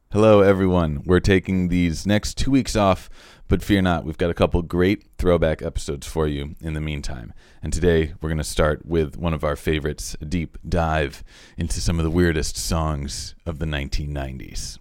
Hello, everyone. We're taking these next 2 weeks off, but fear not, we've got a couple great throwback episodes for you in the meantime. And today, we're going to start with one of our favorites, a deep dive into some of the weirdest songs of the 1990s.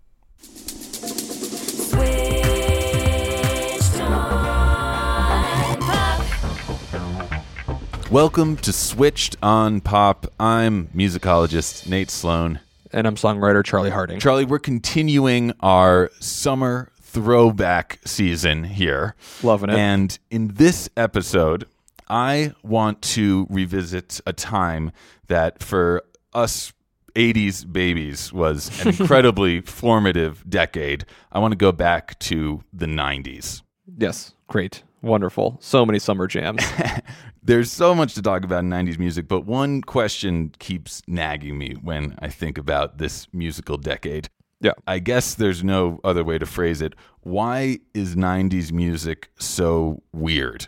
Welcome to Switched on Pop. I'm musicologist Nate Sloan. And I'm songwriter Charlie Harding. Charlie, we're continuing our summer throwback season here. Loving it. And in this episode, I want to revisit a time that for us 80s babies was an incredibly formative decade. I want to go back to the 90s. Yes, great. Wonderful. So many summer jams. There's so much to talk about in 90s music, but one question keeps nagging me when I think about this musical decade. Yeah. I guess there's no other way to phrase it. Why is 90s music so weird?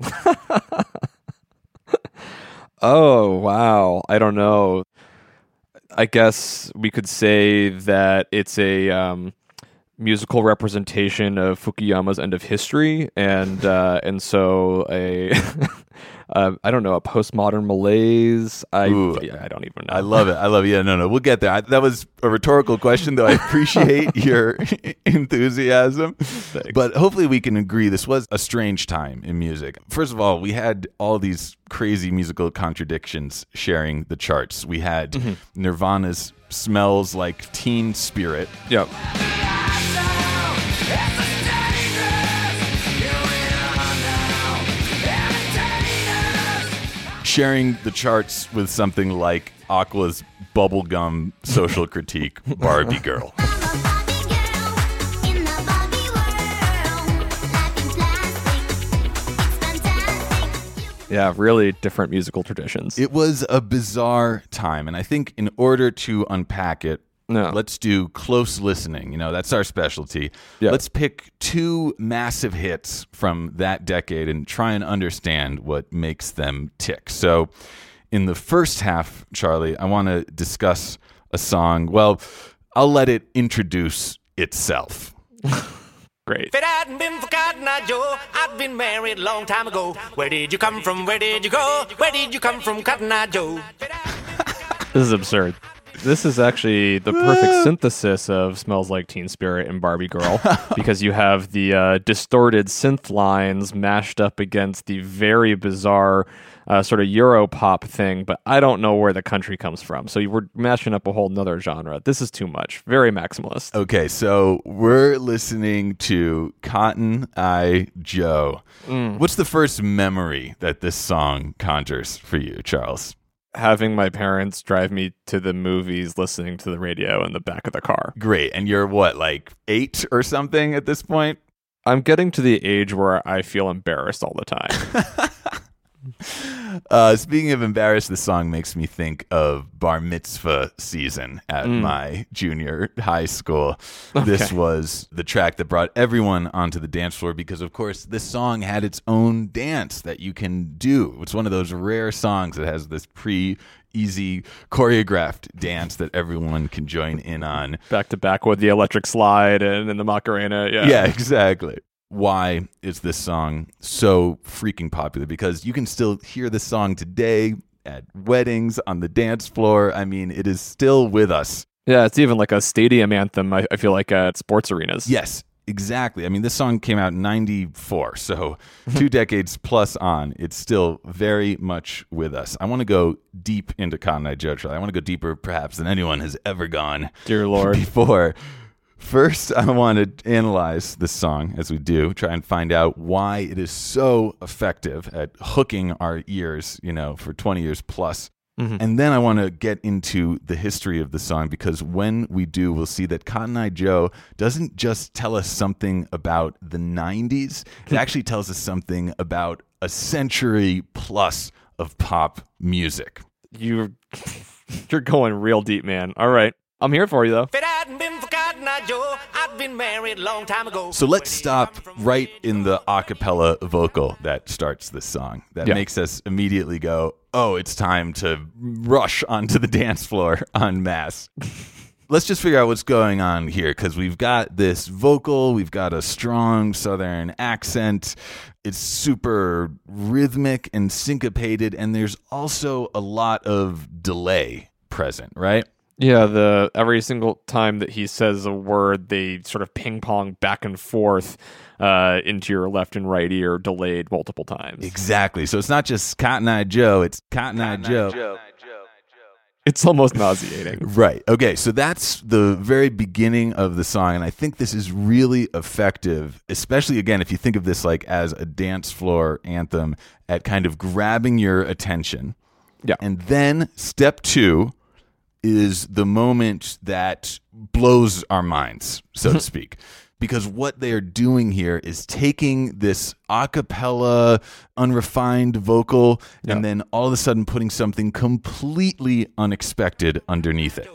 Oh, wow. I don't know. I guess we could say that it's a musical representation of Fukuyama's End of History, and so a I don't know, a postmodern malaise. I don't even know. I love it. Yeah, no, we'll get there. That was a rhetorical question, though. I appreciate your enthusiasm. Thanks. But hopefully we can agree this was a strange time in music. First of all, we had all these crazy musical contradictions sharing the charts. We had Nirvana's Smells Like Teen Spirit. Yep. Sharing the charts with something like Aqua's bubblegum social critique, Barbie Girl. Yeah, really different musical traditions. It was a bizarre time, and I think in order to unpack it, let's do close listening. You know, that's our specialty. Yeah. Let's pick two massive hits from that decade and try and understand what makes them tick. So in the first half, Charlie, I want to discuss a song. Well, I'll let it introduce itself. Great. If it hadn't been for Cotton Eye Joe, I'd been married a long time ago. Where did you come from? Where did you go? Where did you come from, Cotton Eye Joe? This is absurd. This is actually the perfect synthesis of Smells Like Teen Spirit and Barbie Girl, because you have the distorted synth lines mashed up against the very bizarre sort of Euro pop thing, but I don't know where the country comes from. So we're mashing up a whole nother genre. This is too much. Very maximalist. Okay, so we're listening to Cotton Eye Joe. What's the first memory that this song conjures for you, Charles? Having my parents drive me to the movies, listening to the radio in the back of the car. Great. And you're what, like 8 or something at this point? I'm getting to the age where I feel embarrassed all the time. Speaking of embarrassed, this song makes me think of bar mitzvah season at my junior high school. Okay. This was the track that brought everyone onto the dance floor because, of course, this song had its own dance that you can do. It's one of those rare songs that has this easy choreographed dance that everyone can join in on. Back to back with the electric slide and the Macarena. Yeah, exactly. Why is this song so freaking popular? Because you can still hear this song today at weddings, on the dance floor. I mean, it is still with us. Yeah, it's even like a stadium anthem, I feel like, at sports arenas. Yes, exactly. I mean, this song came out in 94, so 2 decades plus on. It's still very much with us. I want to go deep into Cotton Eye Joe. I want to go deeper, perhaps, than anyone has ever gone Dear Lord. before. First, I want to analyze this song, as we do, try and find out why it is so effective at hooking our ears, for 20 years plus. And then I want to get into the history of the song, because when we do, we'll see that Cotton Eye Joe doesn't just tell us something about the 90s. It actually tells us something about a century plus of pop music. You're going real deep, man. All right. I'm here for you, though. If it hadn't been for Cotton Eye Joe, I'd been married a long time ago. So let's stop right in the a cappella vocal that starts this song. That makes us immediately go, oh, it's time to rush onto the dance floor en masse. let's just figure out what's going on here, because we've got this vocal, we've got a strong Southern accent. It's super rhythmic and syncopated, and there's also a lot of delay present, right? Yeah, every single time that he says a word, they sort of ping pong back and forth into your left and right ear, delayed multiple times. Exactly. So it's not just Cotton Eye Joe, it's Cotton Eye Joe. It's almost nauseating. Right. Okay, so that's the very beginning of the song, and I think this is really effective, especially, again, if you think of this like as a dance floor anthem at kind of grabbing your attention. Yeah. And then step 2 is the moment that blows our minds, so to speak. Because what they are doing here is taking this a cappella, unrefined vocal, and then all of a sudden putting something completely unexpected underneath it.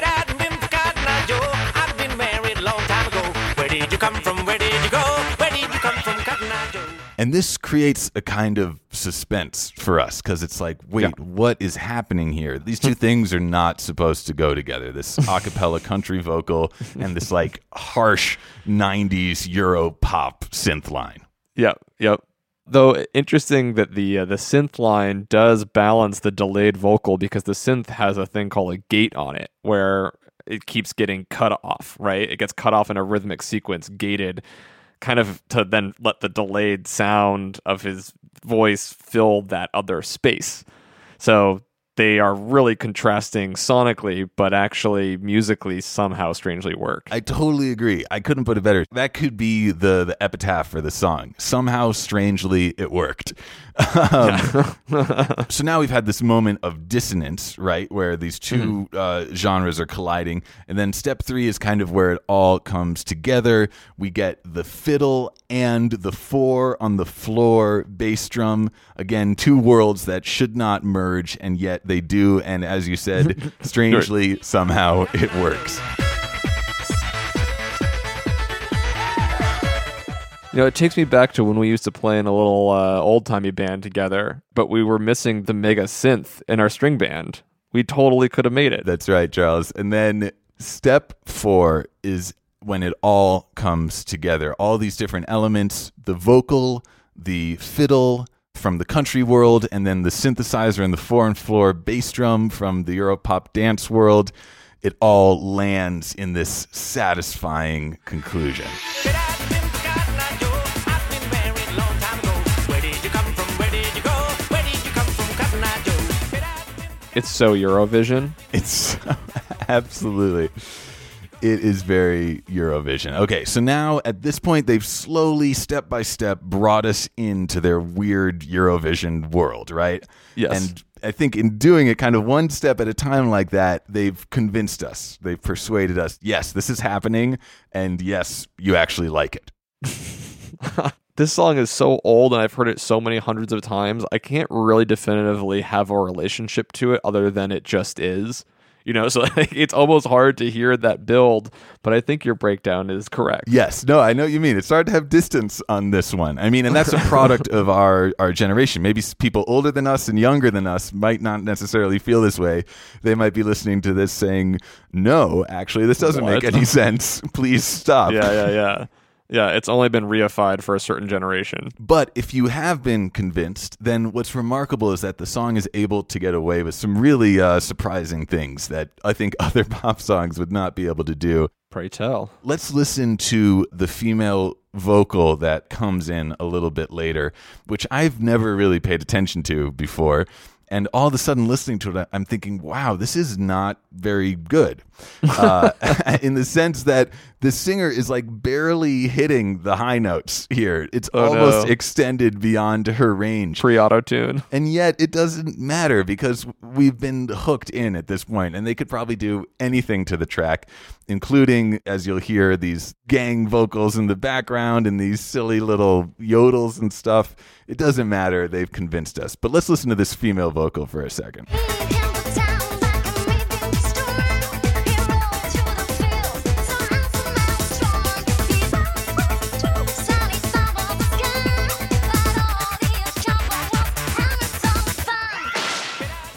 I've been married a long time ago. Where did you come from? Where did you go? Where did you come from, Cotton Eye Joe? And this creates a kind of suspense for us, because it's like, wait, what is happening here? These two things are not supposed to go together. This a cappella country vocal and this like harsh 90s Euro pop synth line. Yep. Though interesting that the synth line does balance the delayed vocal, because the synth has a thing called a gate on it where it keeps getting cut off, right? It gets cut off in a rhythmic sequence, gated, kind of to then let the delayed sound of his voice fill that other space. So they are really contrasting sonically, but actually musically somehow strangely work. I totally agree. I couldn't put it better. That could be the epitaph for the song. Somehow, strangely, it worked. So now we've had this moment of dissonance, right, where these two genres are colliding. And then step 3 is kind of where it all comes together. We get the fiddle and the 4 on the floor bass drum. Again, two worlds that should not merge, and yet they do. And as you said, strangely, somehow it works. You know, it takes me back to when we used to play in a little old-timey band together, but we were missing the mega synth in our string band. We totally could have made it. That's right, Charles. And then step 4 is when it all comes together. All these different elements, the vocal, the fiddle from the country world, and then the synthesizer and the 4-on-floor bass drum from the Europop dance world. It all lands in this satisfying conclusion. It's so Eurovision. It's absolutely. It is very Eurovision. Okay, so now at this point, they've slowly, step by step, brought us into their weird Eurovision world, right? Yes. And I think in doing it kind of one step at a time like that, they've convinced us. They've persuaded us, yes, this is happening, and yes, you actually like it. This song is so old, and I've heard it so many hundreds of times, I can't really definitively have a relationship to it other than it just is. You know, so like, it's almost hard to hear that build, but I think your breakdown is correct. Yes. No, I know what you mean. It's hard to have distance on this one. I mean, and that's a product of our generation. Maybe people older than us and younger than us might not necessarily feel this way. They might be listening to this saying, no, actually, this doesn't make any sense. Please stop. Yeah. Yeah, it's only been reified for a certain generation. But if you have been convinced, then what's remarkable is that the song is able to get away with some really surprising things that I think other pop songs would not be able to do. Pray tell. Let's listen to the female vocal that comes in a little bit later, which I've never really paid attention to before. And all of a sudden, listening to it, I'm thinking, wow, this is not very good. In the sense that the singer is like barely hitting the high notes here. It's almost extended beyond her range. Pre-auto-tune. And yet it doesn't matter because we've been hooked in at this point, and they could probably do anything to the track, including, as you'll hear, these gang vocals in the background and these silly little yodels and stuff. It doesn't matter. They've convinced us. But let's listen to this female vocal for a second.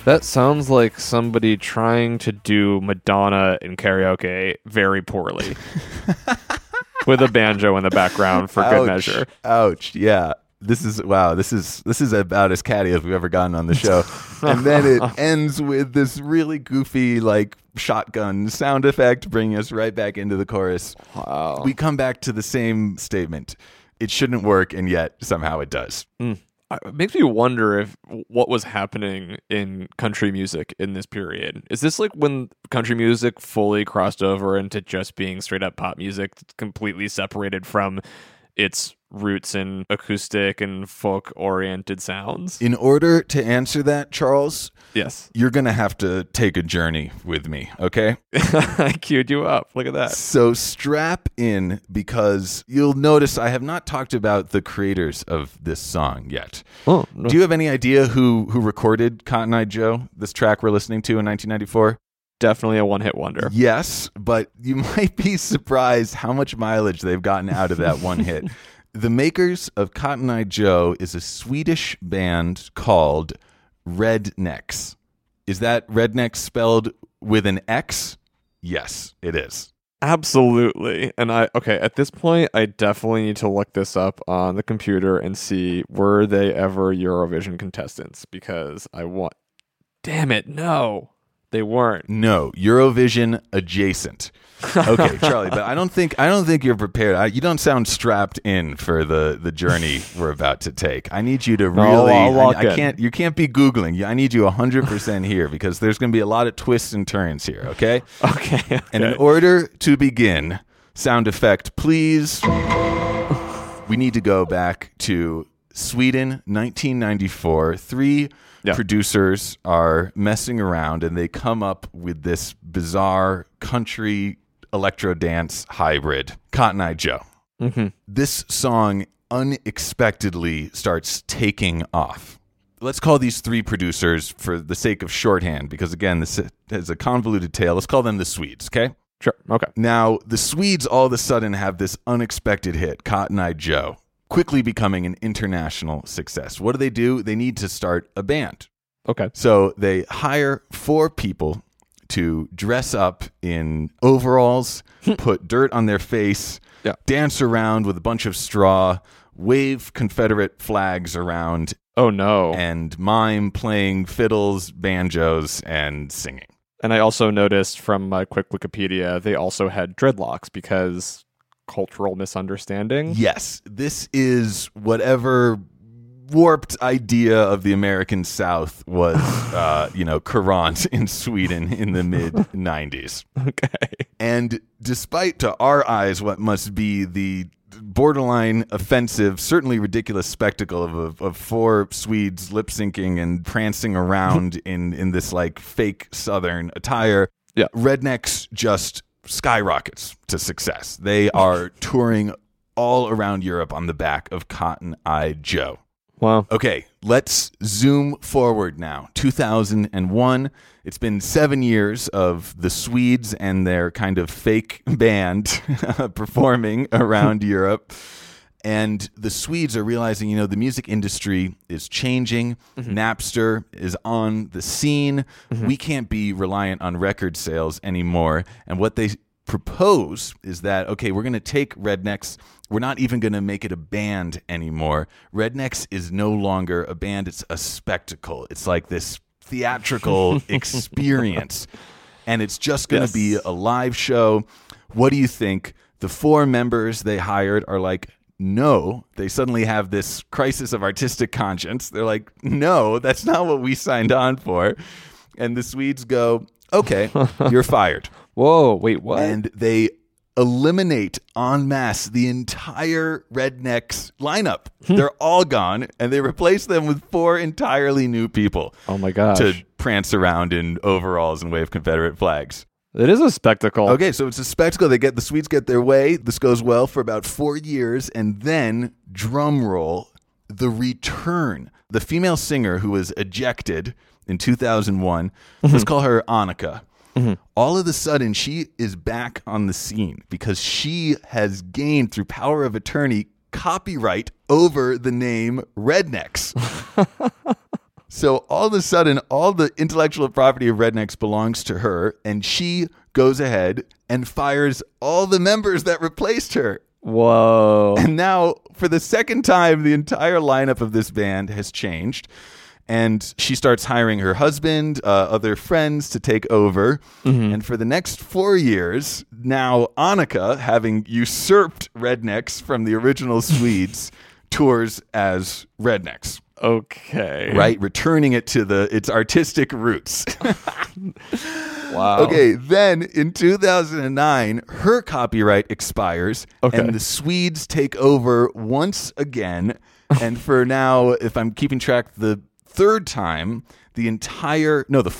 That sounds like somebody trying to do Madonna in karaoke very poorly. With a banjo in the background for good measure. Ouch. Yeah. This is about as catty as we've ever gotten on the show. And then it ends with this really goofy like shotgun sound effect, bringing us right back into the chorus. Wow. We come back to the same statement. It shouldn't work, and yet somehow it does. It makes me wonder if what was happening in country music in this period. Is this like when country music fully crossed over into just being straight up pop music, completely separated from its roots in acoustic and folk oriented sounds? In order to answer that, Charles, Yes. you're going to have to take a journey with me, okay? I queued you up. Look at that. So strap in, because you'll notice I have not talked about the creators of this song yet. Oh, no. Do you have any idea who recorded Cotton Eye Joe, this track we're listening to in 1994? Definitely a one-hit wonder. Yes, but you might be surprised how much mileage they've gotten out of that one hit. The makers of Cotton Eye Joe is a Swedish band called Rednecks. Is that Rednecks spelled with an X? Yes, it is. Absolutely. And at this point, I definitely need to look this up on the computer and see, were they ever Eurovision contestants? Because damn it, no. They weren't. No, Eurovision adjacent. Okay, Charlie, but I don't think you're prepared. You don't sound strapped in for the journey we're about to take. I need you to really. You can't be Googling. I need you 100% here, because there's going to be a lot of twists and turns here. Okay. Okay. And in order to begin, sound effect, please. We need to go back to Sweden, 1994. Three producers are messing around, and they come up with this bizarre country electro dance hybrid, Cotton Eye Joe. Mm-hmm. This song unexpectedly starts taking off. Let's call these three producers, for the sake of shorthand, because again, this is a convoluted tale. Let's call them the Swedes, okay? Sure. Okay. Now, the Swedes all of a sudden have this unexpected hit, Cotton Eye Joe, quickly becoming an international success. What do? They need to start a band. Okay. So they hire 4 people to dress up in overalls, put dirt on their face, dance around with a bunch of straw, wave Confederate flags around. Oh, no. And mime playing fiddles, banjos, and singing. And I also noticed from my quick Wikipedia, they also had dreadlocks because cultural misunderstanding. Yes, this is whatever warped idea of the American South was, current in Sweden in the mid-90s. Okay. And despite, to our eyes, what must be the borderline offensive, certainly ridiculous spectacle of 4 Swedes lip-syncing and prancing around in this like fake Southern attire, Rednecks just skyrockets to success. They are touring all around Europe on the back of Cotton Eye Joe. Wow. Okay, let's zoom forward now. 2001. It's been 7 years of the Swedes and their kind of fake band performing around Europe. And the Swedes are realizing, the music industry is changing. Mm-hmm. Napster is on the scene. Mm-hmm. We can't be reliant on record sales anymore. And what they propose is that, okay, we're going to take Rednecks. We're not even going to make it a band anymore. Rednecks is no longer a band. It's a spectacle. It's like this theatrical experience. And it's just going to be a live show. What do you think? The 4 members they hired are like, no. They suddenly have this crisis of artistic conscience. They're like, no, that's not what we signed on for. And the Swedes go, okay, you're fired. Whoa, wait, what? And they eliminate en masse the entire Rednecks lineup. They're all gone, and they replace them with 4 entirely new people. Oh my gosh. To prance around in overalls and wave Confederate flags. It is a spectacle. Okay, so it's a spectacle. The Swedes get their way. This goes well for about 4 years, and then, drum roll, the return. The female singer who was ejected in 2001, let's call her Annika. Mm-hmm. All of a sudden, she is back on the scene because she has gained, through power of attorney, copyright over the name Rednecks. So all of a sudden, all the intellectual property of Rednecks belongs to her, and she goes ahead and fires all the members that replaced her. Whoa. And now, for the second time, the entire lineup of this band has changed. And she starts hiring her husband, other friends to take over. Mm-hmm. And for the next 4 years, now Annika, having usurped Rednecks from the original Swedes, tours as Rednecks. Okay. Right? Returning it to its artistic roots. Wow. Okay, then in 2009, her copyright expires, and the Swedes take over once again. And for now, if I'm keeping track, the fourth time, the entire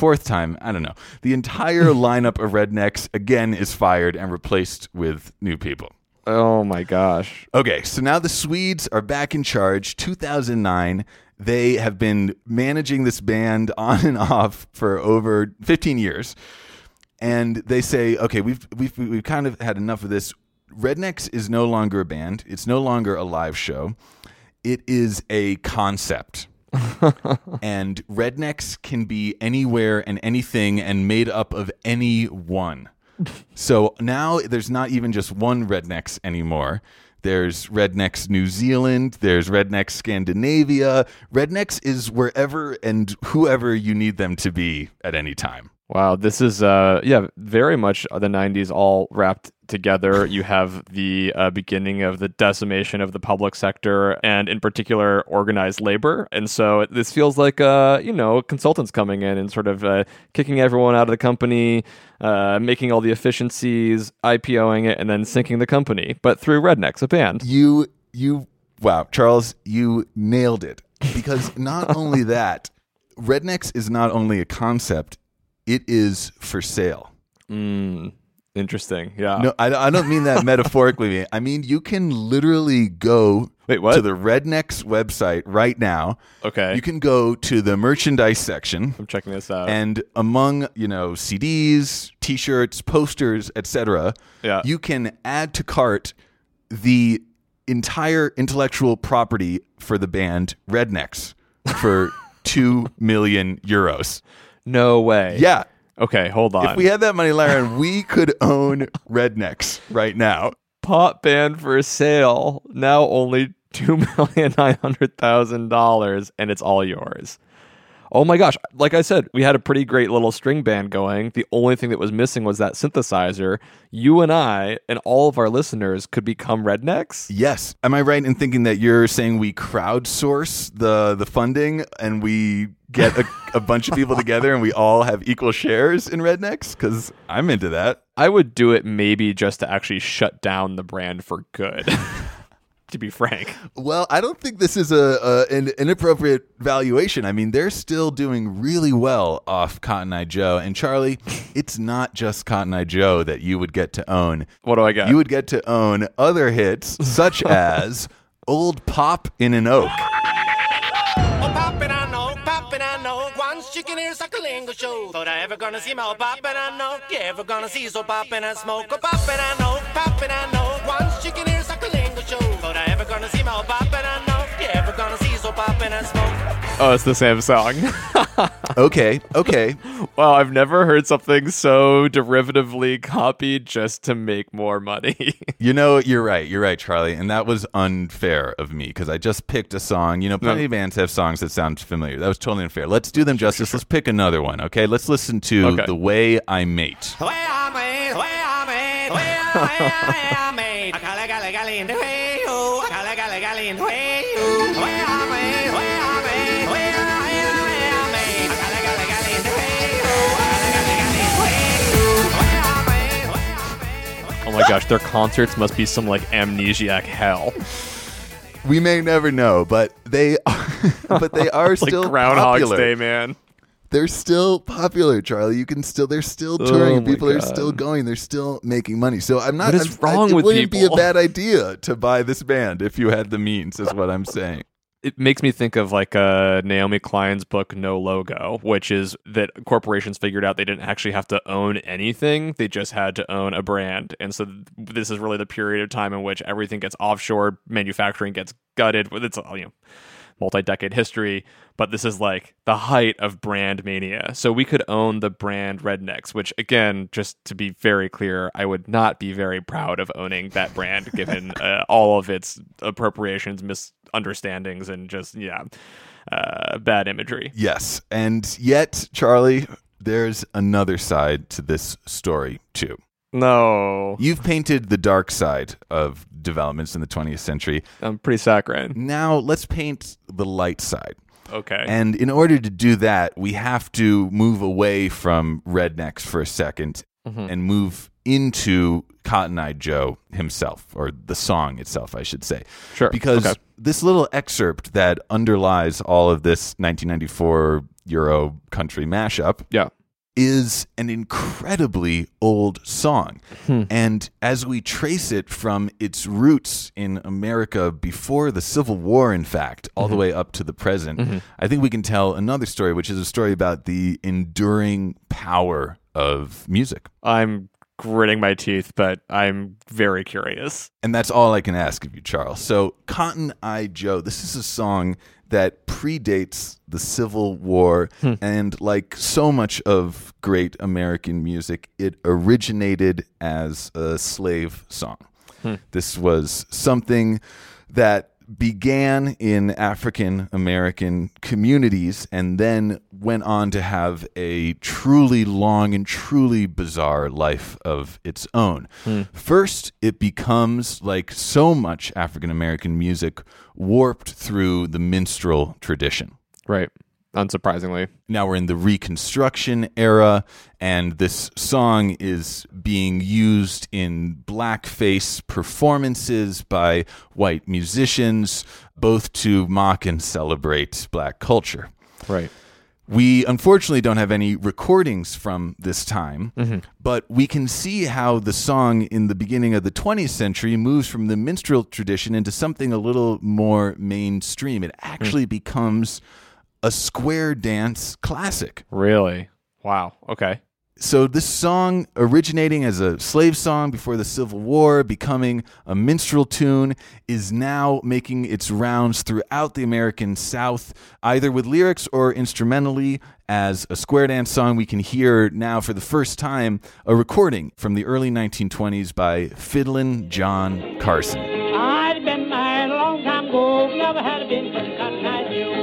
lineup of Rednecks again is fired and replaced with new people. Oh my gosh. Okay, so now the Swedes are back in charge. 2009, they have been managing this band on and off for over 15 years. And they say, okay, we've kind of had enough of this. Rednecks is no longer a band. It's no longer a live show. It is a concept. And Rednecks can be anywhere and anything and made up of anyone. So now there's not even just one Rednecks anymore. There's Rednecks New Zealand. There's Rednecks Scandinavia. Rednecks is wherever and whoever you need them to be at any time. Wow, this is very much the 90s all wrapped together. You have the beginning of the decimation of the public sector and in particular organized labor. And so this feels like consultants coming in and sort of kicking everyone out of the company, making all the efficiencies, IPOing it, and then sinking the company. But through Rednecks, a band. Wow, Charles, you nailed it. Because not only that, Rednecks is not only a concept, it is for sale. Interesting. Yeah. No, I don't mean that metaphorically. I mean, you can literally go to the Rednecks website right now. Okay. You can go to the merchandise section. I'm checking this out. And among, CDs, T-shirts, posters, etc., you can add to cart the entire intellectual property for the band Rednecks for 2 million euros. No way. Yeah. Okay, hold on. If we had that money, Lauren, we could own Rednecks right now. Pop band for sale. Now only $2,900,000, and it's all yours. Oh my gosh. Like I said, we had a pretty great little string band going. The only thing that was missing was that synthesizer. You and I and all of our listeners could become Rednecks? Yes. Am I right in thinking that you're saying we crowdsource the funding and we get a bunch of people together and we all have equal shares in Rednecks? Because I'm into that. I would do it maybe just to actually shut down the brand for good. To be frank. Well, I don't think this is an inappropriate valuation. I mean, they're still doing really well off Cotton Eye Joe. And Charlie, it's not just Cotton Eye Joe that you would get to own. What do I get? You would get to own other hits such as Old Pop in an Oak. Oh, poppin' on oak, poppin' on oak. Once you can hear Suckling show. Thought I ever gonna see my old poppin' on oak. You ever gonna see so poppin' and smoke? Oh, poppin' on oak, poppin' on oak. Once you can hear Suckling show. Thought I ever gonna see my old poppin' on oak. You ever gonna see so poppin' and smoke? Oh, it's the same song. Okay. Wow, I've never heard something so derivatively copied just to make more money. You're right, Charlie. And that was unfair of me because I just picked a song. Plenty of bands have songs that sound familiar. That was totally unfair. Let's do them justice. Let's pick another one, okay? Let's listen to The Way I Mate. The way I mate, the way I mate, the way I mate. A galley, galley, galley in the way, oh. A galley, galley, galley in the way, oh. The way I mate, the way I mate, the way I mate. A galley, galley, galley in the way, oh. A galley, galley, galley in the way, oh. The way I mate, the way I mate. Oh my gosh, their concerts must be some like amnesiac hell. We may never know, but they are still like Groundhog's popular. Day, man. They're still popular, Charlie. They're still touring. People are still going. They're still making money. So I'm not. What is wrong with people? It wouldn't be a bad idea to buy this band if you had the means, is what I'm saying. It makes me think of like Naomi Klein's book No Logo, which is that corporations figured out they didn't actually have to own anything. They just had to own a brand. And so this is really the period of time in which everything gets offshore, manufacturing gets gutted. It's multi-decade history, but this is like the height of brand mania. So we could own the brand Rednecks, which again, just to be very clear, I would not be very proud of owning that brand given all of its appropriations, misunderstandings, and just, bad imagery. Yes. And yet, Charlie, there's another side to this story too. No. You've painted the dark side of developments in the 20th century. I'm pretty saccharine. Now let's paint the light side. Okay. And in order to do that, we have to move away from Rednecks for a second and move into Cotton Eye Joe himself, or the song itself, I should say. Sure. Because this little excerpt that underlies all of this 1994 Euro country mashup is an incredibly old song. And as we trace it from its roots in America before the Civil War, in fact, all the way up to the present, I think we can tell another story, which is a story about the enduring power of music. I'm gritting my teeth, but I'm very curious. And that's all I can ask of you, Charles. So Cotton Eye Joe, this is a song that predates the Civil War, and like so much of great American music, it originated as a slave song. This was something that began in African American communities and then went on to have a truly long and truly bizarre life of its own. First, it becomes, like so much African American music, warped through the minstrel tradition. Right. Unsurprisingly. Now we're in the Reconstruction era, and this song is being used in blackface performances by white musicians, both to mock and celebrate black culture. Right. We unfortunately don't have any recordings from this time, but we can see how the song in the beginning of the 20th century moves from the minstrel tradition into something a little more mainstream. It actually becomes a square dance classic. Really? Wow. Okay. So this song, originating as a slave song before the Civil War, becoming a minstrel tune, is now making its rounds throughout the American South, either with lyrics or instrumentally as a square dance song. We can hear now for the first time a recording from the early 1920s by Fiddlin' John Carson. I'd been married a long time ago, never had been for the Cotton Eye Joe.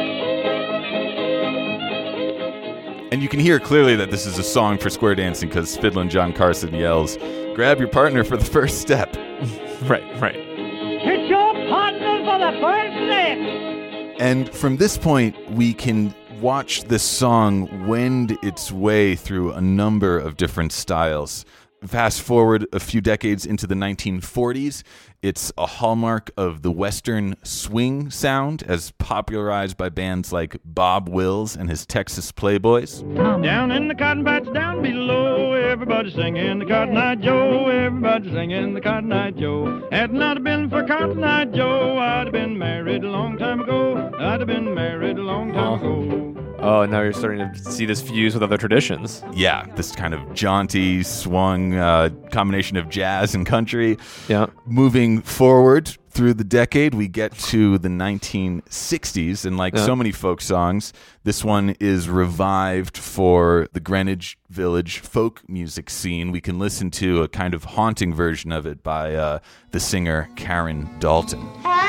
And you can hear clearly that this is a song for square dancing because Fiddlin' John Carson yells, "Grab your partner for the first step." Right. Hit your partner for the first step. And from this point, we can watch this song wend its way through a number of different styles. Fast forward a few decades into the 1940s, it's a hallmark of the Western swing sound as popularized by bands like Bob Wills and his Texas Playboys. Down in the cotton patch down below, everybody singing the Cotton Eye Joe, everybody singing the Cotton Eye Joe. Had not been for Cotton Eye Joe, I'd have been married a long time ago, I'd have been married a long time ago. Oh, now you're starting to see this fuse with other traditions. Yeah, this kind of jaunty, swung combination of jazz and country. Yeah. Moving forward through the decade, we get to the 1960s, and like so many folk songs, this one is revived for the Greenwich Village folk music scene. We can listen to a kind of haunting version of it by the singer Karen Dalton.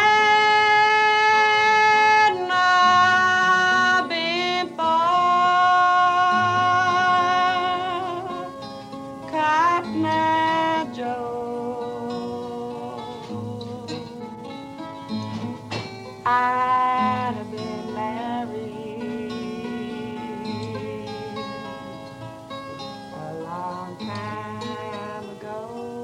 I'd have been married a long time ago.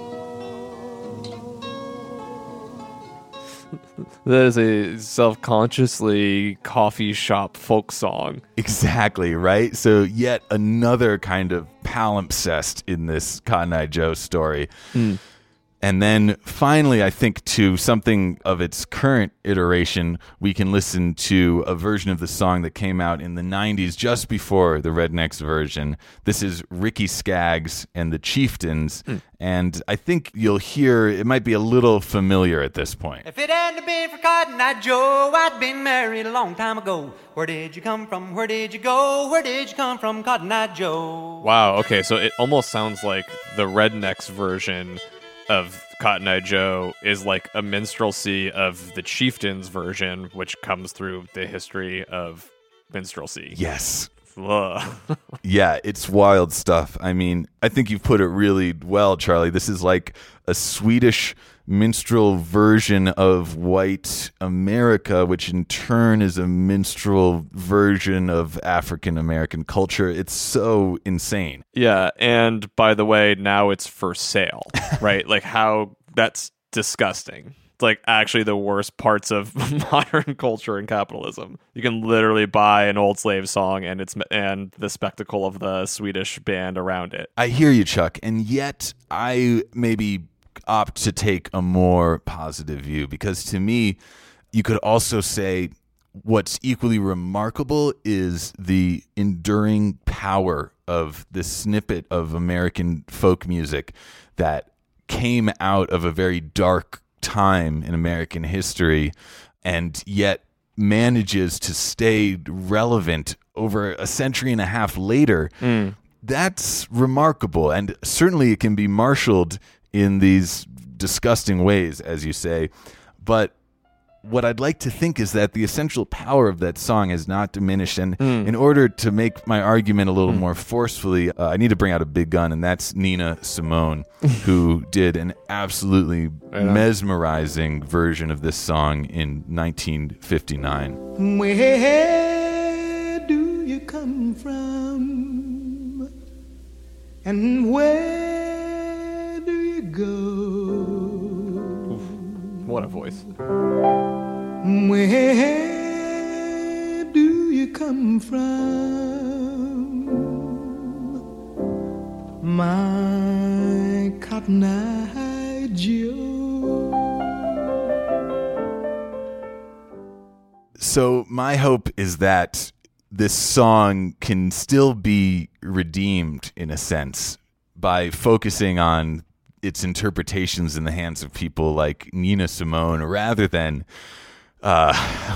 That is a self-consciously coffee shop folk song. Exactly, right? So yet another kind of palimpsest in this Cotton Eye Joe story. And then finally, I think to something of its current iteration, we can listen to a version of the song that came out in the 90s, just before the Rednecks version. This is Ricky Skaggs and the Chieftains. And I think you'll hear it might be a little familiar at this point. If it hadn't been for Cotton Eye Joe, I'd been married a long time ago. Where did you come from? Where did you go? Where did you come from, Cotton Eye Joe? Wow, okay, so it almost sounds like the Rednecks version of Cotton Eye Joe is like a minstrelsy of the Chieftains version, which comes through the history of minstrelsy. Yes. Ugh. Yeah, it's wild stuff. I mean, I think you've put it really well, Charlie. This is like a Swedish minstrel version of white America, which in turn is a minstrel version of African American culture. It's so insane. Yeah, and by the way, now it's for sale, right? Like how that's disgusting. It's like actually the worst parts of modern culture and capitalism. You can literally buy an old slave song and the spectacle of the Swedish band around it. I hear you, Chuck, and yet I maybe opt to take a more positive view, because to me, you could also say what's equally remarkable is the enduring power of this snippet of American folk music that came out of a very dark time in American history and yet manages to stay relevant over a century and a half later. That's remarkable, and certainly it can be marshaled in these disgusting ways, as you say. But what I'd like to think is that the essential power of that song has not diminished. And in order to make my argument a little more forcefully, I need to bring out a big gun, and that's Nina Simone, who did an absolutely mesmerizing version of this song in 1959. Where do you come from? And where do you go? What a voice. Where do you come from? My Cotton Eye Joe. So my hope is that this song can still be redeemed in a sense by focusing on its interpretations in the hands of people like Nina Simone, rather than a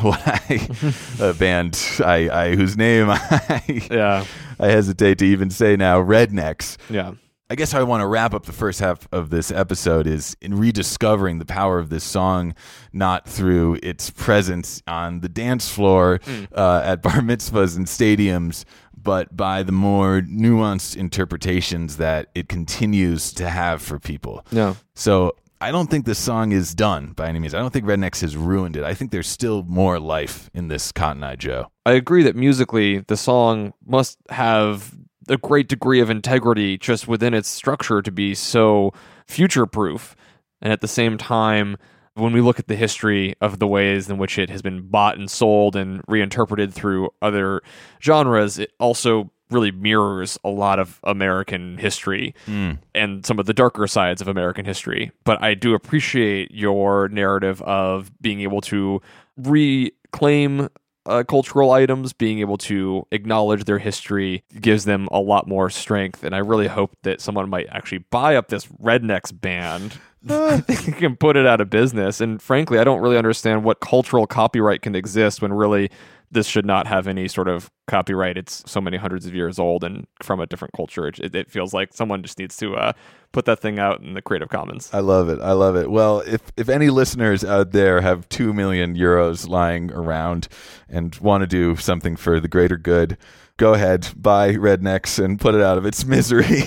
band whose name I hesitate to even say now, Rednecks. Yeah. I guess how I want to wrap up the first half of this episode is in rediscovering the power of this song, not through its presence on the dance floor at bar mitzvahs and stadiums, but by the more nuanced interpretations that it continues to have for people. Yeah. So I don't think this song is done by any means. I don't think Rednecks has ruined it. I think there's still more life in this Cotton Eye Joe. I agree that musically, the song must have a great degree of integrity just within its structure to be so future-proof. And at the same time, when we look at the history of the ways in which it has been bought and sold and reinterpreted through other genres, it also really mirrors a lot of American history and some of the darker sides of American history. But I do appreciate your narrative of being able to reclaim cultural items, being able to acknowledge their history gives them a lot more strength. And I really hope that someone might actually buy up this Rednecks band. I think you can put it out of business. And frankly, I don't really understand what cultural copyright can exist when really this should not have any sort of copyright. It's so many hundreds of years old and from a different culture. It feels like someone just needs to put that thing out in the Creative Commons. I love it. I love it. Well, if any listeners out there have 2 million euros lying around and want to do something for the greater good, go ahead, buy Rednecks and put it out of its misery.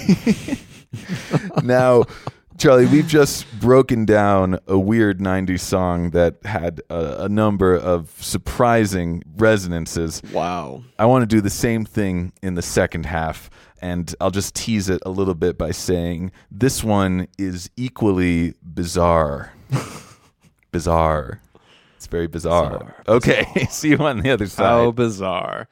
Now, Charlie, we've just broken down a weird 90s song that had a number of surprising resonances. Wow. I want to do the same thing in the second half, and I'll just tease it a little bit by saying this one is equally bizarre. Bizarre. It's very bizarre. Okay, see you on the other side. How bizarre.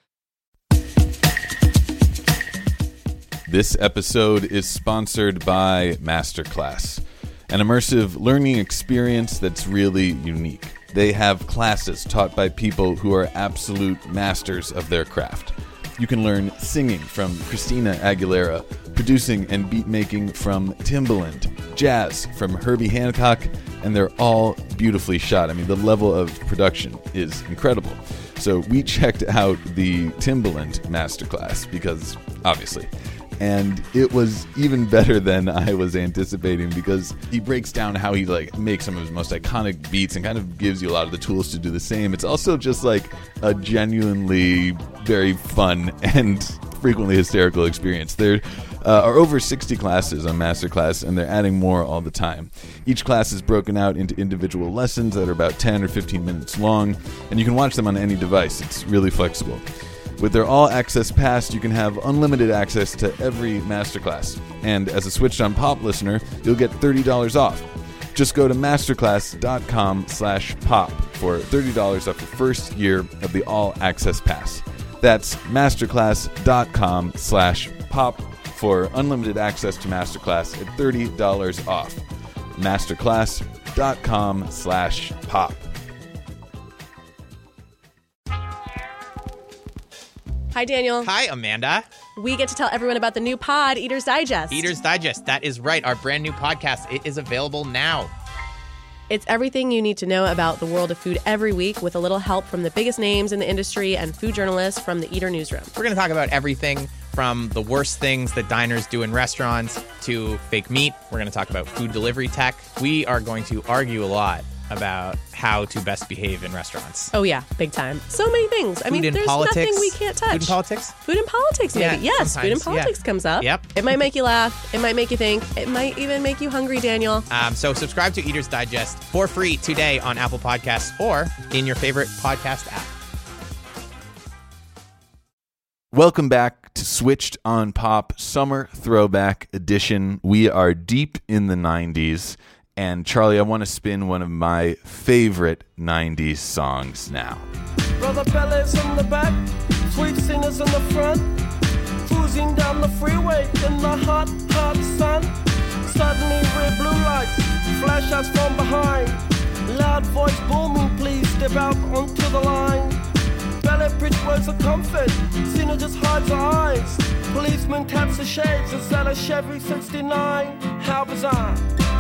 This episode is sponsored by Masterclass. an immersive learning experience that's really unique. They have classes taught by people who are absolute masters of their craft. You can learn singing from Christina Aguilera, producing and beat making from Timbaland, jazz from Herbie Hancock, and they're all beautifully shot. I mean, the level of production is incredible. So we checked out the Timbaland masterclass because, obviously, and it was even better than I was anticipating because he breaks down how he makes some of his most iconic beats and kind of gives you a lot of the tools to do the same. It's also just like a genuinely very fun and frequently hysterical experience. There are over 60 classes on Masterclass, and they're adding more all the time. Each class is broken out into individual lessons that are about 10 or 15 minutes long, and you can watch them on any device. It's really flexible. With their all-access pass, you can have unlimited access to every masterclass. And as a Switched on Pop listener, you'll get $30 off. Just go to masterclass.com/pop for $30 off your first year of the all-access pass. That's masterclass.com/pop for unlimited access to Masterclass at $30 off. Masterclass.com/pop. Hi, Daniel. Hi, Amanda. We get to tell everyone about the new pod, Eater's Digest. Eater's Digest. That is right. Our brand new podcast. It is available now. It's everything you need to know about the world of food every week with a little help from the biggest names in the industry and food journalists from the Eater Newsroom. We're going to talk about everything from the worst things that diners do in restaurants to fake meat. We're going to talk about food delivery tech. We are going to argue a lot about how to best behave in restaurants. Oh, yeah. Big time. So many things. I mean, there's nothing we can't touch. Food and politics? Food and politics, maybe. Yeah, yes, food and politics comes up. Yep. It might make you laugh. It might make you think. It might even make you hungry, Daniel. So subscribe to Eater's Digest for free today on Apple Podcasts or in your favorite podcast app. Welcome back to Switched on Pop Summer Throwback Edition. We are deep in the 90s. And Charlie, I want to spin one of my favorite 90s songs now. Brother Bellas in the back, sweet singers in the front, cruising down the freeway in the hot, hot sun. Suddenly red blue lights flash us from behind. Loud voice booming, please step out onto the line. Ballet bridge words of comfort, Cena just hides her eyes. Policeman taps the shades inside a Chevy 69. How bizarre.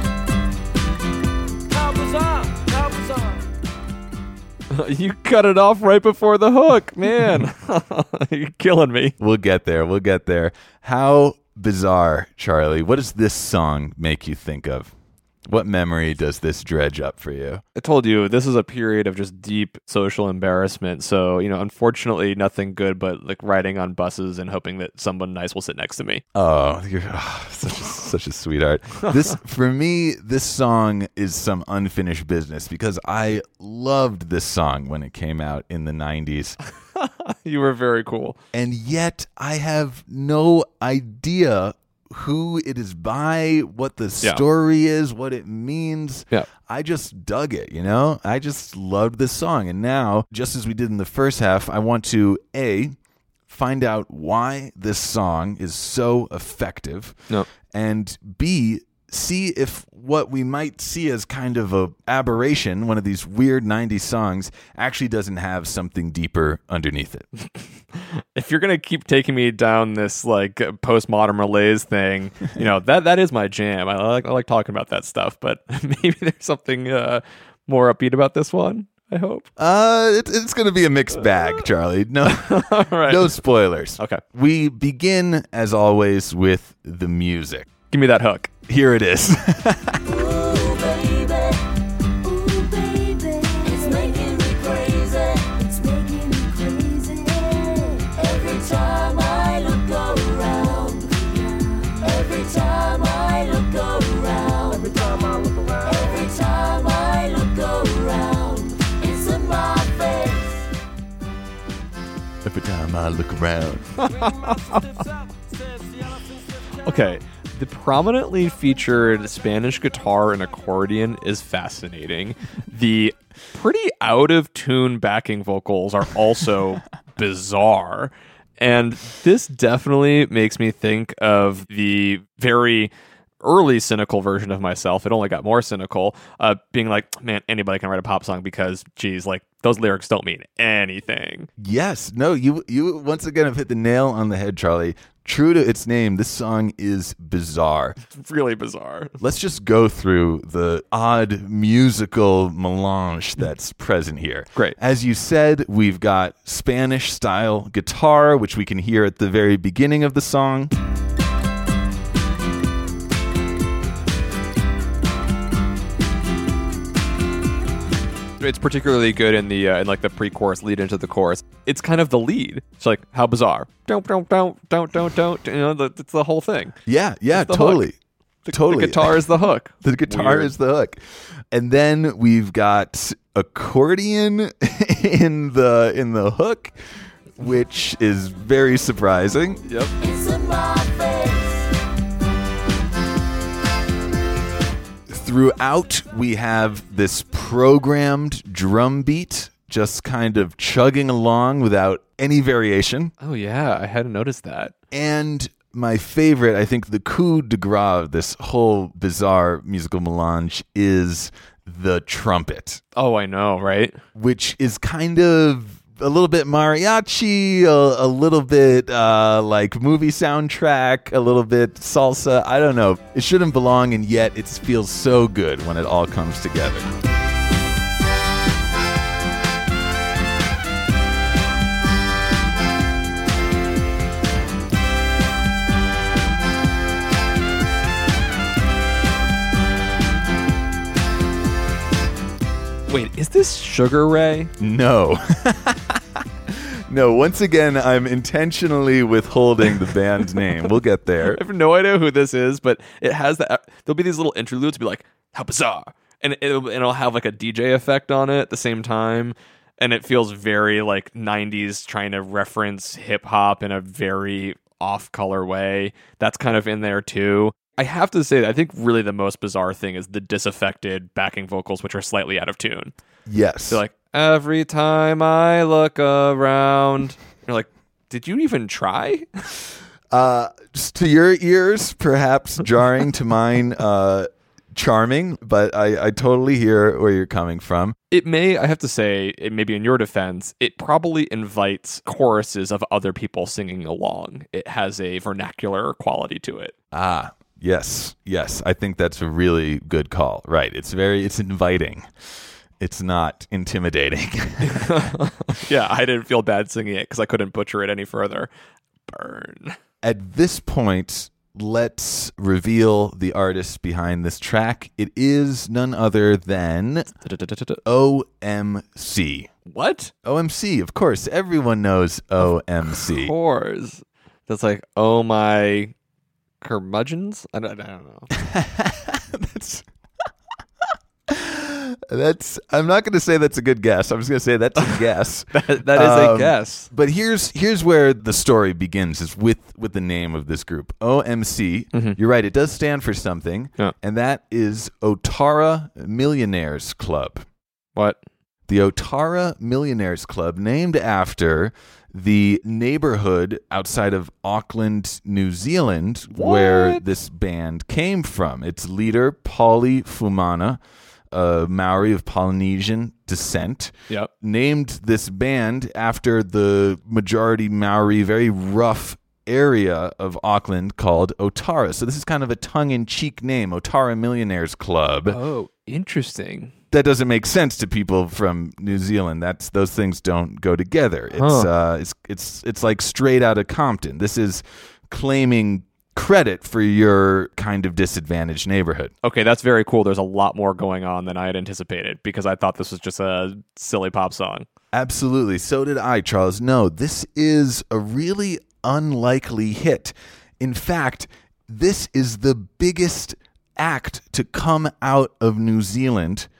How bizarre. How bizarre. You cut it off right before the hook, man. You're killing me. We'll get there. We'll get there. How bizarre, Charlie. What does this song make you think of? What memory does this dredge up for you? I told you this is a period of just deep social embarrassment. So, unfortunately, nothing good but like riding on buses and hoping that someone nice will sit next to me. Oh, you're such a sweetheart. For me, this song is some unfinished business because I loved this song when it came out in the 90s. You were very cool. And yet I have no idea who it is by, what the story is, what it means. Yeah. I just dug it, I just loved this song. And now, just as we did in the first half, I want to, A, find out why this song is so effective, and B, see if what we might see as kind of a aberration, one of these weird 90s songs, actually doesn't have something deeper underneath it. If you're going to keep taking me down this like postmodern malaise thing, that is my jam. I like talking about that stuff, but maybe there's something more upbeat about this one. I hope. It's going to be a mixed bag, Charlie. No, All right. No spoilers. Okay. We begin, as always, with the music. Give me that hook. Here it is. Ooh, baby, it's making me crazy. It's making me crazy. Every time I look around. Every time I look around. Every time I look around. Every time I look around. It's in my face. Every time I look around. Okay. The prominently featured Spanish guitar and accordion is fascinating. The pretty out-of-tune backing vocals are also bizarre. And this definitely makes me think of the very early cynical version of myself, it only got more cynical, being like, man, anybody can write a pop song because, geez, like those lyrics don't mean anything. Yes. No, you once again have hit the nail on the head, Charlie. True to its name, this song is bizarre. It's really bizarre. Let's just go through the odd musical melange that's present here. Great. As you said, we've got Spanish-style guitar, which we can hear at the very beginning of the song. It's particularly good in the in like the pre-chorus lead into the chorus. It's kind of the lead. It's like, how bizarre. Don't. You know, it's the whole thing. Yeah, It's the totally. hook. Totally. The guitar is the hook. The guitar is the hook. And then we've got accordion in the hook, which is very surprising. Yep. It's in my face. Throughout, we have this programmed drum beat just kind of chugging along without any variation. Oh, yeah. I hadn't noticed that. And my favorite, I think the coup de grace of this whole bizarre musical melange is the trumpet. Oh, I know, right? Which is kind of a little bit mariachi, a little bit like movie soundtrack, a little bit salsa. I don't know. It shouldn't belong, and yet it feels so good when it all comes together. Wait, is this Sugar Ray? No. No, once again, I'm intentionally withholding the band's name. We'll get there. I have no idea who this is, but it has that. There'll be these little interludes, be like, how bizarre. And it'll have like a DJ effect on it at the same time. And it feels very like 90s trying to reference hip hop in a very off color way. That's kind of in there too. I have to say that I think really the most bizarre thing is the disaffected backing vocals, which are slightly out of tune. Yes. They're like, every time I look around. You're like, did you even try? Just to your ears, perhaps jarring, to mine, charming, but I totally hear where you're coming from. It may, I have to say, it maybe in your defense, it probably invites choruses of other people singing along. It has a vernacular quality to it. Ah, yes. I think that's a really good call. Right. It's inviting. It's not intimidating. Yeah, I didn't feel bad singing it because I couldn't butcher it any further. Burn. At this point, let's reveal the artist behind this track. It is none other than OMC. What? OMC, of course. Everyone knows OMC. Of course. That's like, oh my curmudgeons? I don't know. That's I'm not going to say that's a good guess. I'm just going to say that's a guess. that is a guess. But here's where the story begins, is with the name of this group. OMC. Mm-hmm. You're right, it does stand for something. Yeah. And that is Otara Millionaires Club. What? The Otara Millionaires Club, named after the neighborhood outside of Auckland, New Zealand, where this band came from. Its leader, Pauli Fumana, a Maori of Polynesian descent, named this band after the majority Maori, very rough area of Auckland called Otara. So this is kind of a tongue-in-cheek name, Otara Millionaires Club. Oh, interesting. That doesn't make sense to people from New Zealand. Those things don't go together. It's like straight out of Compton. This is claiming credit for your kind of disadvantaged neighborhood. Okay, that's very cool. There's a lot more going on than I had anticipated because I thought this was just a silly pop song. Absolutely. So did I, Charles. No, this is a really unlikely hit. In fact, this is the biggest act to come out of New Zealand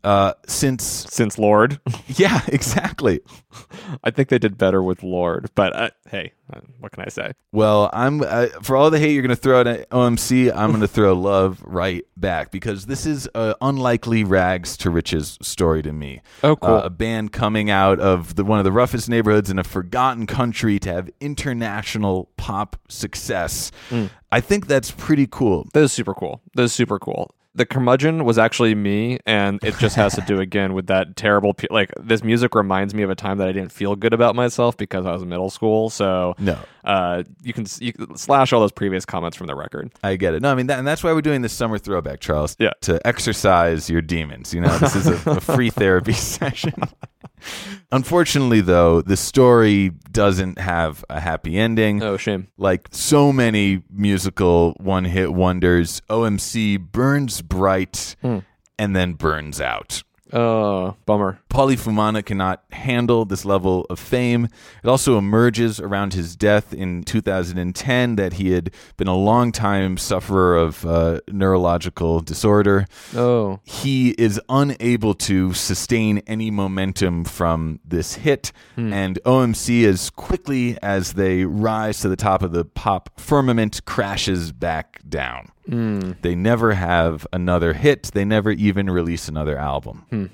Since Lord. Yeah, exactly. I think they did better with Lord, but hey, what can I say? Well, I'm for all the hate you're going to throw at OMC, I'm going to throw love right back, because this is an unlikely rags to riches story to me. Oh, cool. A band coming out of one of the roughest neighborhoods in a forgotten country to have international pop success. I think that's pretty cool. That is super cool. The curmudgeon was actually me, and it just has to do again with that terrible this music reminds me of a time that I didn't feel good about myself because I was in middle school. So no, you can slash all those previous comments from the record. I get it. No, I mean and that's why we're doing this summer throwback, Charles. Yeah, to exercise your demons. You know, this is a free therapy session. Unfortunately, though, the story doesn't have a happy ending. Oh, shame. Like so many musical one-hit wonders, OMC burns bright and then burns out. Oh, bummer. Pauly Fumana cannot handle this level of fame. It also emerges around his death in 2010 that he had been a long-time sufferer of neurological disorder. Oh. He is unable to sustain any momentum from this hit, and OMC, as quickly as they rise to the top of the pop firmament, crashes back down. They never have another hit. They never even release another album.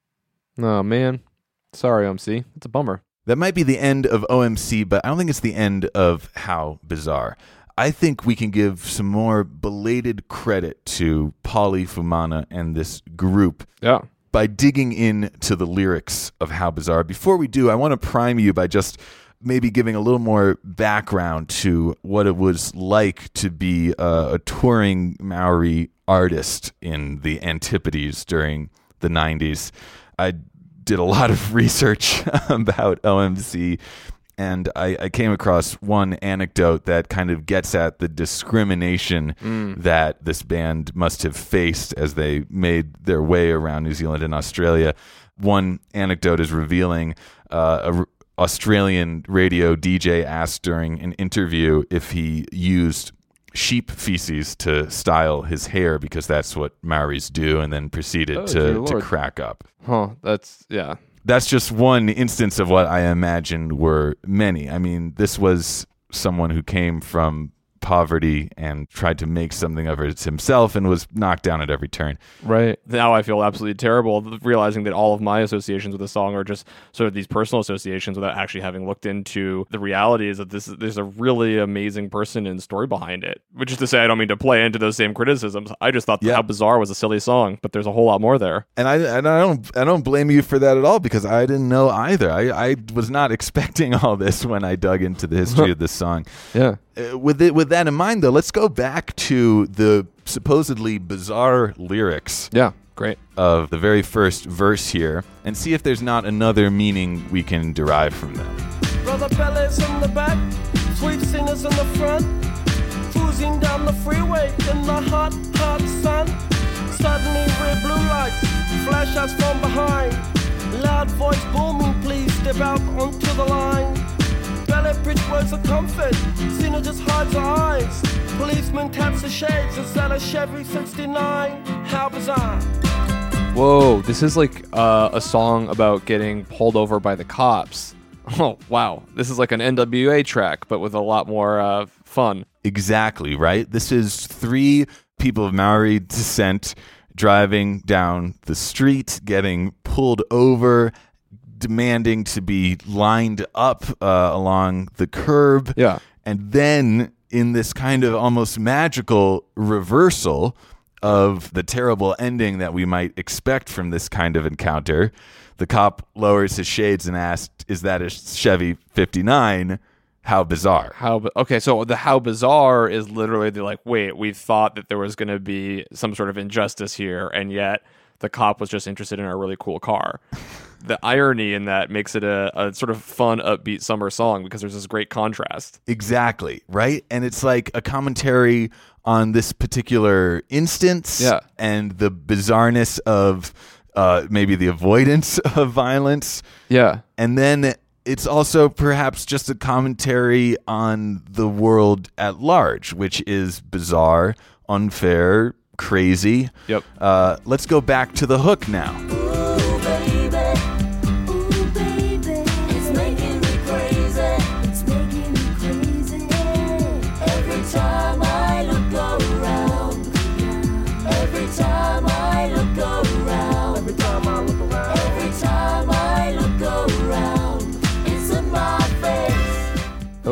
Oh, man. Sorry, OMC. It's a bummer. That might be the end of OMC, but I don't think it's the end of How Bizarre. I think we can give some more belated credit to Pauly Fumana and this group by digging into the lyrics of How Bizarre. Before we do, I want to prime you by just maybe giving a little more background to what it was like to be a touring Maori artist in the Antipodes during the 90s. I did a lot of research about OMC, and I came across one anecdote that kind of gets at the discrimination that this band must have faced as they made their way around New Zealand and Australia. One anecdote is revealing a Australian radio DJ asked during an interview if he used sheep feces to style his hair because that's what Maoris do, and then proceeded to crack up. That's just one instance of what I imagined were many. I mean, this was someone who came from poverty and tried to make something of it himself and was knocked down at every turn. Right. Now I feel absolutely terrible realizing that all of my associations with the song are just sort of these personal associations without actually having looked into the realities of there's a really amazing person and story behind it. Which is to say, I don't mean to play into those same criticisms. I just thought How Bizarre was a silly song, but there's a whole lot more there. And I don't blame you for that at all, because I didn't know either. I was not expecting all this when I dug into the history of this song. Yeah. With that in mind, though, let's go back to the supposedly bizarre lyrics. Yeah, great. Of the very first verse here, and see if there's not another meaning we can derive from them. Brother Bellas in the back, sweet singers in the front, cruising down the freeway in the hot, hot sun. Suddenly red blue lights flash us from behind. Loud voice booming, please step out onto the line. Ballet bridge words of comfort, Cena just hides her eyes. Policeman taps the shades, is that a Chevy 69? How bizarre. Whoa, this is like a song about getting pulled over by the cops. Oh, wow. This is like an NWA track, but with a lot more fun. Exactly, right? This is three people of Maori descent driving down the street, getting pulled over, demanding to be lined up along the curb. Yeah. And then in this kind of almost magical reversal of the terrible ending that we might expect from this kind of encounter, the cop lowers his shades and asks, is that a Chevy 59? How bizarre. Okay, so the how bizarre is literally wait, we thought that there was going to be some sort of injustice here, and yet the cop was just interested in a really cool car. The irony in that makes it a sort of fun, upbeat summer song because there's this great contrast. Exactly, right? And it's like a commentary on this particular instance and the bizarreness of maybe the avoidance of violence. Yeah. And then it's also perhaps just a commentary on the world at large, which is bizarre, unfair, crazy. Yep. Let's go back to the hook now.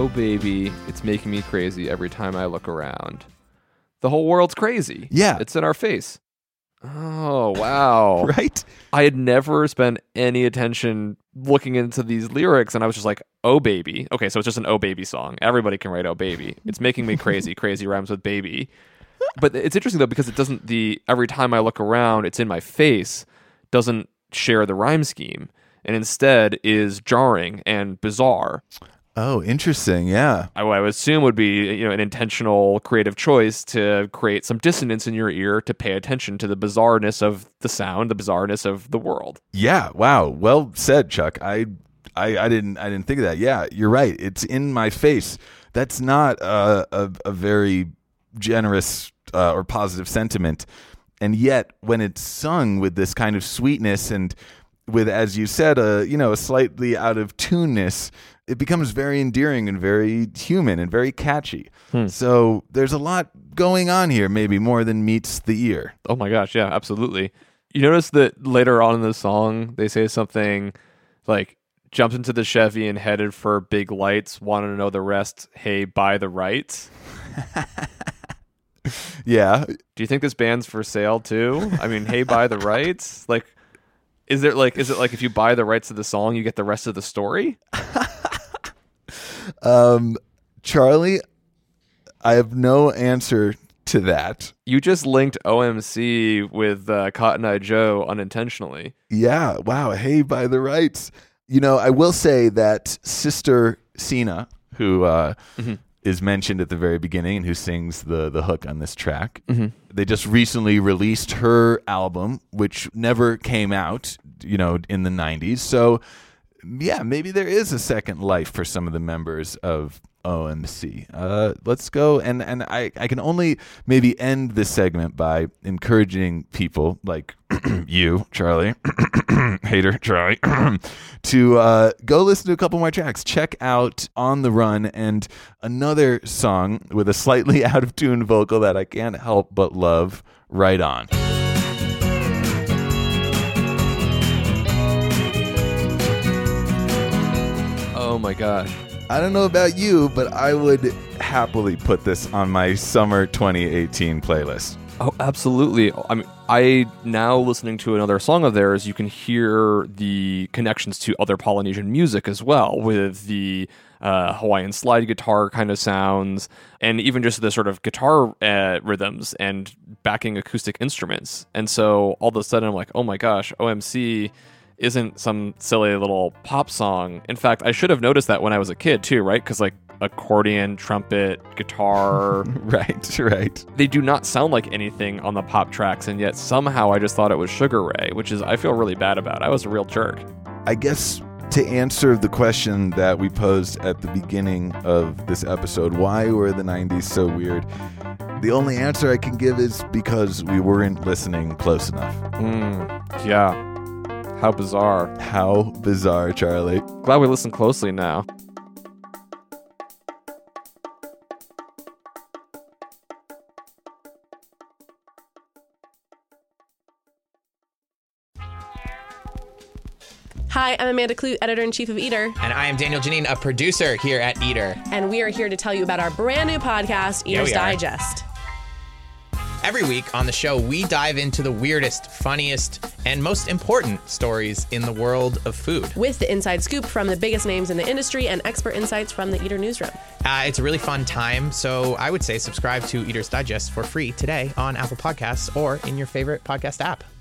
Oh, baby, it's making me crazy every time I look around. The whole world's crazy. Yeah. It's in our face. Oh, wow. Right? I had never spent any attention looking into these lyrics, and I was just like, oh, baby. Okay, so it's just an oh, baby song. Everybody can write oh, baby. It's making me crazy. Crazy rhymes with baby. But it's interesting, though, because it doesn't, every time I look around, it's in my face, doesn't share the rhyme scheme, and instead is jarring and bizarre. Oh, interesting. Yeah. I would assume would be an intentional creative choice to create some dissonance in your ear to pay attention to the bizarreness of the sound, the bizarreness of the world. Yeah. Wow. Well said, Chuck. I didn't think of that. Yeah, you're right. It's in my face. That's not a very generous or positive sentiment. And yet, when it's sung with this kind of sweetness and with, as you said, a slightly out of tuneness, it becomes very endearing and very human and very catchy. So there's a lot going on here, maybe more than meets the ear. Oh my gosh, yeah, absolutely. You notice that later on in the song, they say something like, jumped into the Chevy and headed for big lights, wanted to know the rest, hey, buy the rights. Yeah. Do you think this band's for sale too? I mean, hey, buy the rights? Is it like if you buy the rights to the song, you get the rest of the story? Charlie, I have no answer to that. You just linked OMC with Cotton Eye Joe unintentionally. Yeah. Wow. Hey, buy the rights. I will say that Sister Sina, who is mentioned at the very beginning and who sings the hook on this track, they just recently released her album, which never came out, in the 90s. So, yeah, maybe there is a second life for some of the members of OMC. Let's go. And I can only maybe end this segment by encouraging people like you, Charlie, hater Charlie, to go listen to a couple more tracks. Check out On the Run and another song with a slightly out of tune vocal that I can't help but love, Right On. Oh my gosh. I don't know about you, but I would happily put this on my summer 2018 playlist. Oh, absolutely. I mean, I now listening to another song of theirs, you can hear the connections to other Polynesian music as well, with the Hawaiian slide guitar kind of sounds, and even just the sort of guitar rhythms and backing acoustic instruments. And so all of a sudden I'm like, oh my gosh, OMC isn't some silly little pop song. In fact, I should have noticed that when I was a kid too, right? Because accordion, trumpet, guitar. Right. They do not sound like anything on the pop tracks, and yet somehow I just thought it was Sugar Ray, which is I feel really bad about. I was a real jerk. I guess to answer the question that we posed at the beginning of this episode, why were the 90s so weird? The only answer I can give is because we weren't listening close enough. Yeah. How bizarre. How bizarre, Charlie. Glad we listened closely now. Hi, I'm Amanda Clute, editor-in-chief of Eater. And I am Daniel Janine, a producer here at Eater. And we are here to tell you about our brand new podcast, Eater's Digest. Every week on the show, we dive into the weirdest, funniest, and most important stories in the world of food. With the inside scoop from the biggest names in the industry and expert insights from the Eater newsroom. It's a really fun time, so I would say subscribe to Eater's Digest for free today on Apple Podcasts or in your favorite podcast app.